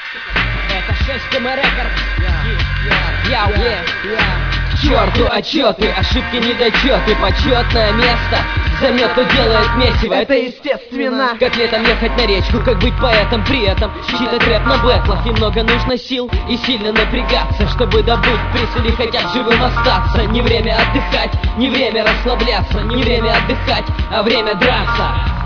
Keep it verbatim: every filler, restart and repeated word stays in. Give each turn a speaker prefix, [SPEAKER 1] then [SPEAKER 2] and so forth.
[SPEAKER 1] Это шесть эм Records. Я, я, к черту отчеты, ошибки, недочеты. Почетное место займет, кто делает месиво. Это естественно. Как летом ехать на речку, как быть поэтом при этом читать рэп на бэтлах. И много нужно сил и сильно напрягаться, чтобы добыть приз или хотя бы живым остаться. Не время отдыхать, не время расслабляться, не время отдыхать, а время драться.